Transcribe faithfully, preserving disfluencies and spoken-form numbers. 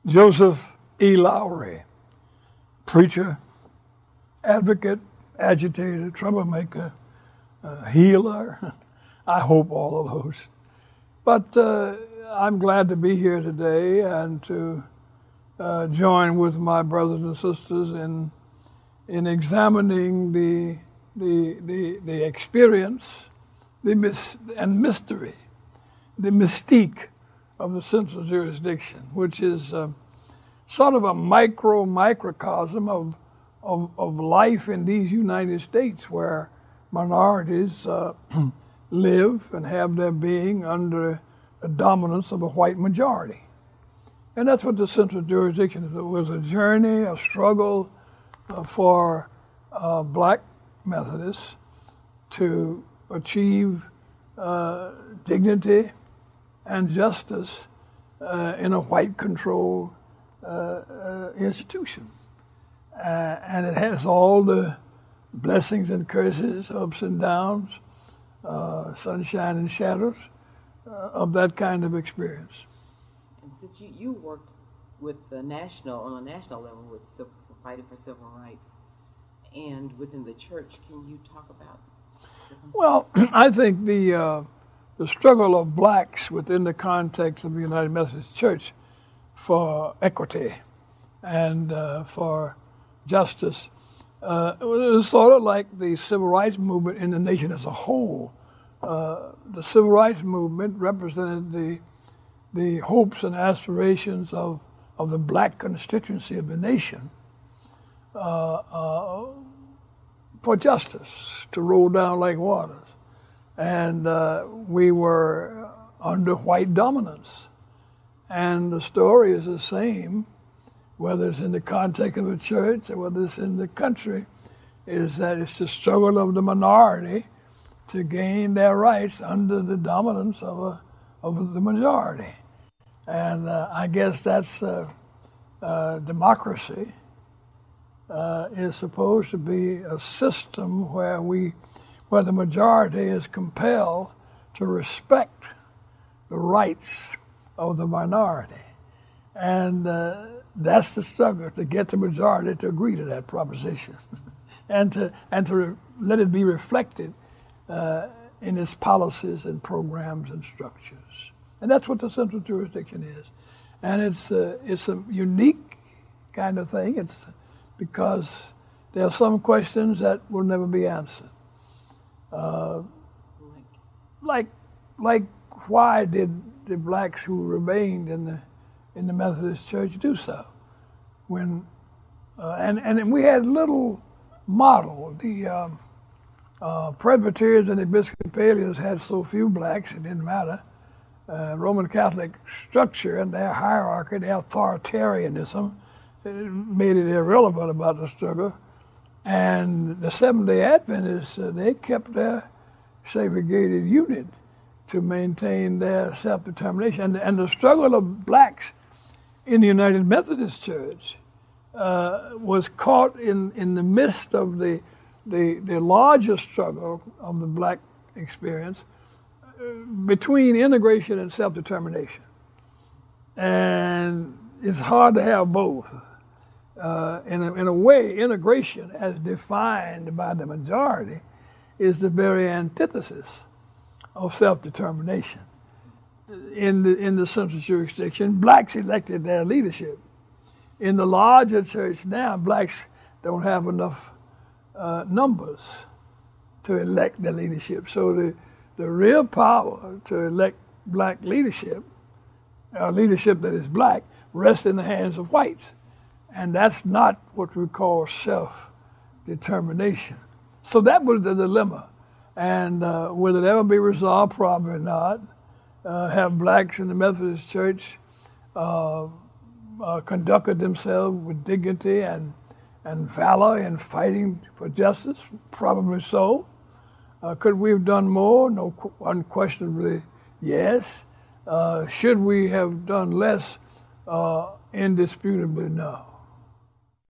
Joseph E. Lowry, preacher, advocate, agitator, troublemaker, uh, healer. I hope all of those. But uh, I'm glad to be here today and to uh, join with my brothers and sisters in in examining the the the, the experience, the mis- and mystery, the mystique of the central jurisdiction, which is uh, sort of a micro microcosm of, of of life in these United States, where minorities uh, live and have their being under the dominance of a white majority. And that's what the central jurisdiction is. It was a journey, a struggle uh, for uh, black Methodists to achieve uh, dignity and justice uh, in a white-controlled uh, uh, institution. Uh, and it has all the blessings and curses, ups and downs, uh, sunshine and shadows uh, of that kind of experience. And since you, you worked with the national, on a national level with civil, fighting for civil rights and within the church, can you talk about? Well, I think the uh, the struggle of blacks within the context of the United Methodist Church for equity and uh, for justice uh, it was sort of like the civil rights movement in the nation as a whole. Uh, the civil rights movement represented the the hopes and aspirations of, of the black constituency of the nation uh, uh, for justice to roll down like waters. And uh, we were under white dominance. And the story is the same, whether it's in the context of a church or whether it's in the country, is that it's the struggle of the minority to gain their rights under the dominance of a of the majority. And uh, I guess that's uh, uh, democracy uh, is supposed to be a system where we, where the majority is compelled to respect the rights of the minority. And uh, that's the struggle, to get the majority to agree to that proposition and to and to re- let it be reflected uh, in its policies and programs and structures. And that's what the central jurisdiction is. And it's uh, it's a unique kind of thing. It's because there are some questions that will never be answered. Uh, like like why did the blacks who remained in the in the Methodist Church do so? When uh, and and we had little model. The um, uh, Presbyterians and Episcopalians had so few blacks, it didn't matter. Uh, Roman Catholic structure and their hierarchy, their authoritarianism, it made it irrelevant about the struggle. And the Seventh-day Adventists, uh, they kept their segregated unit to maintain their self-determination. And, and the struggle of blacks in the United Methodist Church uh, was caught in, in the midst of the, the, the larger struggle of the black experience between integration and self-determination. And it's hard to have both. Uh, in, a, in a way, integration, as defined by the majority, is the very antithesis of self-determination. In the, in the central jurisdiction, blacks elected their leadership. In the larger church now, blacks don't have enough uh, numbers to elect their leadership. So the The real power to elect black leadership, or leadership that is black, rests in the hands of whites. And that's not what we call self-determination. So that was the dilemma. And uh, will it ever be resolved? Probably not. Uh, have blacks in the Methodist Church uh, uh, conducted themselves with dignity and, and valor in fighting for justice? Probably so. Uh, could we have done more? No, unquestionably, yes. Uh, should we have done less? Uh, indisputably, no.